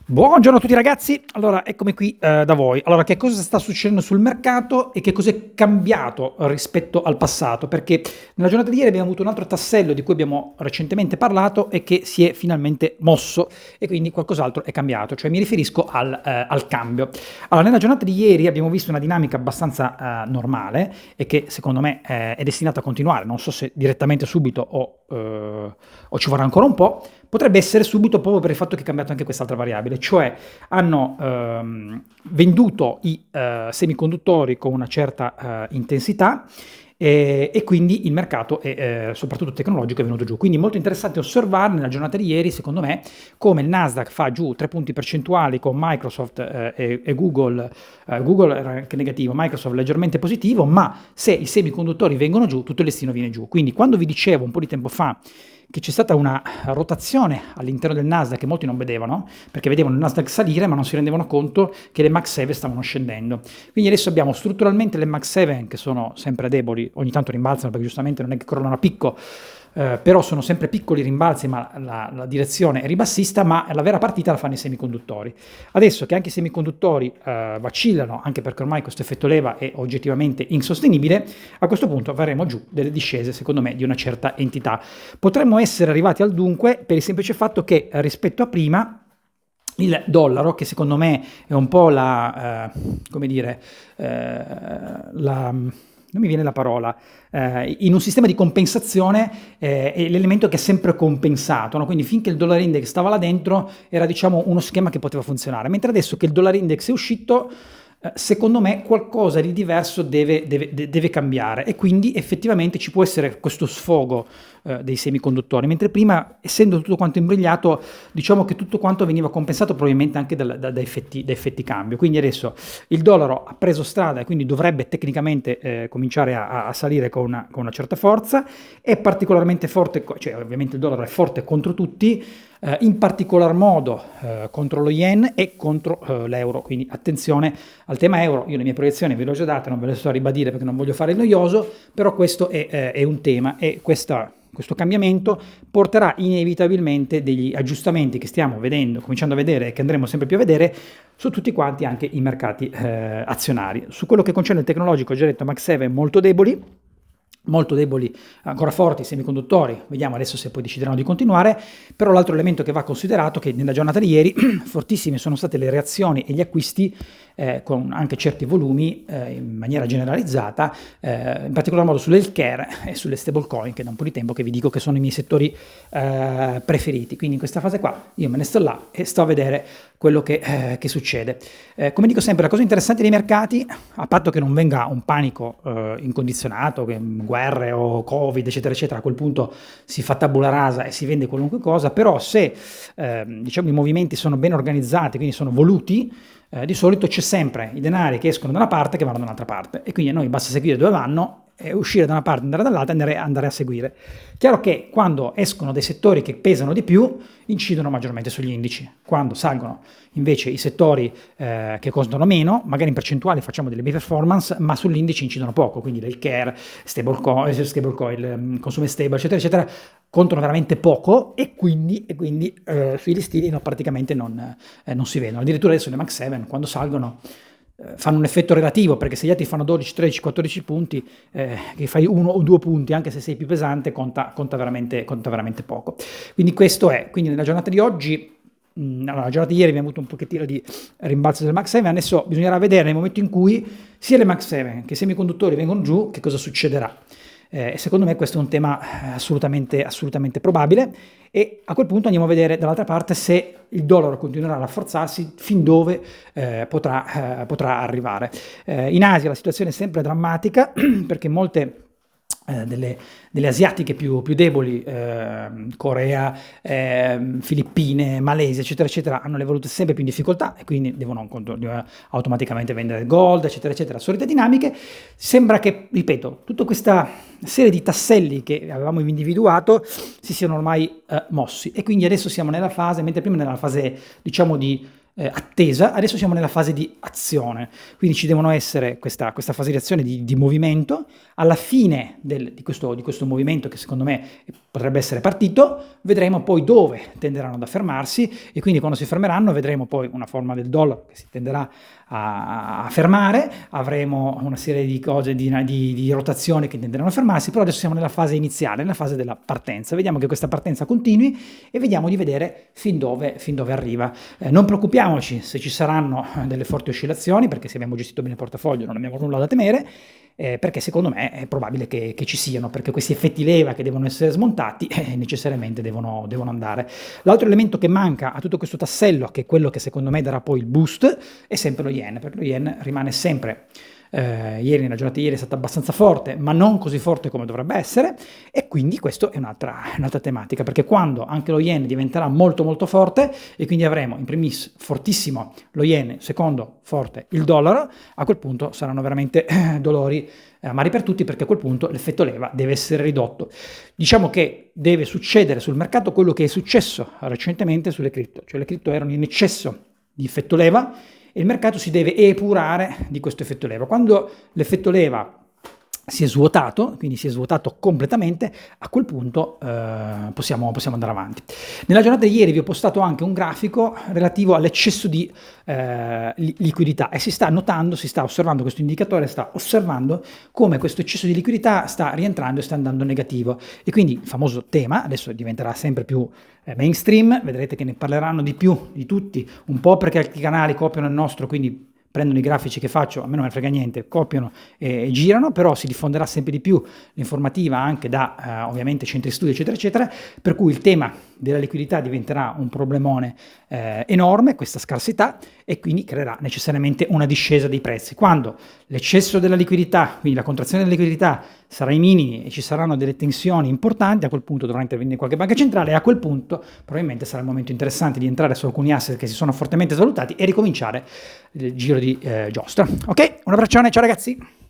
Buongiorno a tutti ragazzi, allora eccomi qui da voi. Allora, che cosa sta succedendo sul mercato e che cosa è cambiato rispetto al passato? Perché nella giornata di ieri abbiamo avuto un altro tassello di cui abbiamo recentemente parlato e che si è finalmente mosso e quindi qualcos'altro è cambiato, cioè mi riferisco al cambio. Allora, nella giornata di ieri abbiamo visto una dinamica abbastanza normale e che secondo me è destinata a continuare, non so se direttamente subito o ci vorrà ancora un po'. Potrebbe essere subito proprio per il fatto che è cambiato anche quest'altra variabile, cioè hanno venduto i semiconduttori con una certa intensità e quindi il mercato, soprattutto tecnologico, è venuto giù. Quindi è molto interessante osservare nella giornata di ieri, secondo me, come il Nasdaq fa giù 3 punti percentuali con Microsoft e Google. Google era anche negativo, Microsoft leggermente positivo, ma se i semiconduttori vengono giù, tutto il listino viene giù. Quindi quando vi dicevo un po' di tempo fa che c'è stata una rotazione all'interno del Nasdaq che molti non vedevano, perché vedevano il Nasdaq salire ma non si rendevano conto che le Max 7 stavano scendendo. Quindi adesso abbiamo strutturalmente le Max 7 che sono sempre deboli, ogni tanto rimbalzano perché giustamente non è che crollano a picco, però sono sempre piccoli rimbalzi, ma la direzione è ribassista, ma la vera partita la fanno i semiconduttori. Adesso che anche i semiconduttori vacillano, anche perché ormai questo effetto leva è oggettivamente insostenibile, a questo punto avremo giù delle discese, secondo me, di una certa entità. Potremmo essere arrivati al dunque per il semplice fatto che rispetto a prima il dollaro, che secondo me è un po' come dire, non mi viene la parola, in un sistema di compensazione è l'elemento che è sempre compensato, no? Quindi finché il dollar index stava là dentro era diciamo uno schema che poteva funzionare, mentre adesso che il dollar index è uscito, secondo me qualcosa di diverso deve cambiare e quindi effettivamente ci può essere questo sfogo dei semiconduttori, mentre prima, essendo tutto quanto imbrigliato, diciamo che tutto quanto veniva compensato probabilmente anche da effetti cambio. Quindi adesso il dollaro ha preso strada e quindi dovrebbe tecnicamente cominciare a salire con una certa forza, è particolarmente forte, cioè ovviamente il dollaro è forte contro tutti, in particolar modo contro lo yen e contro l'euro, quindi attenzione al tema euro. Io le mie proiezioni ve le ho già date, non ve le sto a ribadire perché non voglio fare il noioso, però questo è un tema e questo cambiamento porterà inevitabilmente degli aggiustamenti che stiamo vedendo, cominciando a vedere e che andremo sempre più a vedere su tutti quanti anche i mercati azionari. Su quello che concerne il tecnologico, ho già detto Max 7 molto deboli, ancora forti i semiconduttori, vediamo adesso se poi decideranno di continuare, però l'altro elemento che va considerato è che nella giornata di ieri fortissime sono state le reazioni e gli acquisti con anche certi volumi in maniera generalizzata, in particolar modo sull'healthcare e sulle stablecoin, che da un po' di tempo che vi dico che sono i miei settori preferiti. Quindi in questa fase qua io me ne sto là e sto a vedere quello che succede. Come dico sempre, la cosa interessante dei mercati, a patto che non venga un panico incondizionato, guerre o covid eccetera eccetera, a quel punto si fa tabula rasa e si vende qualunque cosa, però se diciamo i movimenti sono ben organizzati, quindi sono voluti, di solito c'è sempre i denari che escono da una parte che vanno da un'altra parte e quindi a noi basta seguire dove vanno e uscire da una parte, andare dall'altra e andare a seguire. Chiaro che quando escono dei settori che pesano di più incidono maggiormente sugli indici, quando salgono invece i settori che costano meno, magari in percentuale facciamo delle big performance, ma sull'indice incidono poco, quindi l'healthcare, stablecoin, consumer stable, eccetera, eccetera, contano veramente poco e quindi sui listini praticamente non si vedono. Addirittura adesso le Max 7 quando salgono fanno un effetto relativo, perché se gli altri fanno 12, 13, 14 punti, che fai 1 o 2 punti, anche se sei più pesante, conta veramente poco. Quindi questo è. Quindi nella giornata di oggi, allora, la giornata di ieri abbiamo avuto un pochettino di rimbalzo del Max 7, adesso bisognerà vedere nel momento in cui sia le Max 7 che i semiconduttori vengono giù, che cosa succederà. Secondo me questo è un tema assolutamente probabile e a quel punto andiamo a vedere dall'altra parte se il dollaro continuerà a rafforzarsi, fin dove potrà arrivare. In Asia la situazione è sempre drammatica perché molte delle asiatiche più deboli, Corea, Filippine, Malesia, eccetera, eccetera, hanno le valute sempre più in difficoltà e quindi devono automaticamente vendere gold, eccetera, eccetera. Solite dinamiche. Sembra che, ripeto, tutta questa serie di tasselli che avevamo individuato si siano ormai mossi e quindi adesso siamo nella fase, mentre prima nella fase, diciamo, di attesa, adesso siamo nella fase di azione, quindi ci devono essere questa fase di azione, di movimento. Alla fine di questo movimento, che secondo me potrebbe essere partito, vedremo poi dove tenderanno ad affermarsi, e quindi quando si fermeranno vedremo poi una forma del dollaro che si tenderà a fermare, avremo una serie di cose di rotazione che tenderanno a fermarsi, però adesso siamo nella fase iniziale, nella fase della partenza. Vediamo che questa partenza continui e vediamo di vedere fin dove arriva. Non preoccupiamoci se ci saranno delle forti oscillazioni, perché se abbiamo gestito bene il portafoglio non abbiamo nulla da temere, perché secondo me è probabile che ci siano, perché questi effetti leva che devono essere smontati necessariamente devono andare. L'altro elemento che manca a tutto questo tassello, che è quello che secondo me darà poi il boost, è sempre lo yen, perché lo yen rimane sempre ieri, nella giornata di ieri è stata abbastanza forte, ma non così forte come dovrebbe essere, e quindi questo è un'altra tematica, perché quando anche lo yen diventerà molto molto forte, e quindi avremo in primis fortissimo lo yen, secondo forte il dollaro, a quel punto saranno veramente dolori amari per tutti, perché a quel punto l'effetto leva deve essere ridotto. Diciamo che deve succedere sul mercato quello che è successo recentemente sulle cripto, cioè le cripto erano in eccesso di effetto leva, e il mercato si deve epurare di questo effetto leva. Quando l'effetto leva si è svuotato, quindi si è svuotato completamente, a quel punto possiamo andare avanti. Nella giornata di ieri vi ho postato anche un grafico relativo all'eccesso di liquidità, e si sta osservando questo indicatore, sta osservando come questo eccesso di liquidità sta rientrando e sta andando negativo, e quindi il famoso tema adesso diventerà sempre più mainstream, vedrete che ne parleranno di più di tutti, un po' perché altri canali copiano il nostro, quindi prendono i grafici che faccio, a me non me ne frega niente, copiano e girano, però si diffonderà sempre di più l'informativa anche da ovviamente centri studi eccetera eccetera, per cui il tema della liquidità diventerà un problemone enorme, questa scarsità, e quindi creerà necessariamente una discesa dei prezzi. Quando l'eccesso della liquidità, quindi la contrazione della liquidità, sarà ai minimi e ci saranno delle tensioni importanti, a quel punto dovrà intervenire qualche banca centrale, e a quel punto probabilmente sarà il momento interessante di entrare su alcuni asset che si sono fortemente svalutati e ricominciare il giro di giostra. Ok, un abbraccione, ciao ragazzi!